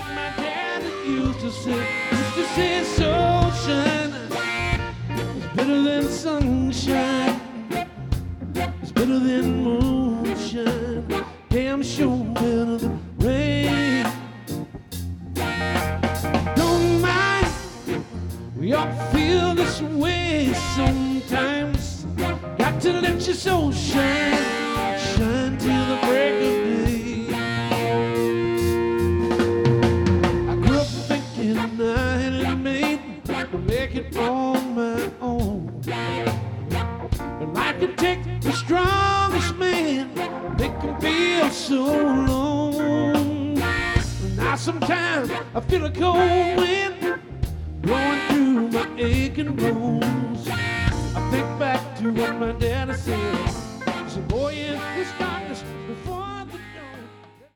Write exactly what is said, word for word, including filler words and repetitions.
my dad used to say, used to say sunshine is better than sunshine, it's better than moonshine, damn sure better than rain. Don't mind, we all feel this way sometimes. Got to let your soul shine, shine till the break of day. I grew up thinking I had it made to make it on my own, but I could take the strongest man, make him feel so alone. Now sometimes I feel a cold wind blowing through my aching bones. I think back to what my daddy said. He said, boy, in this darkness before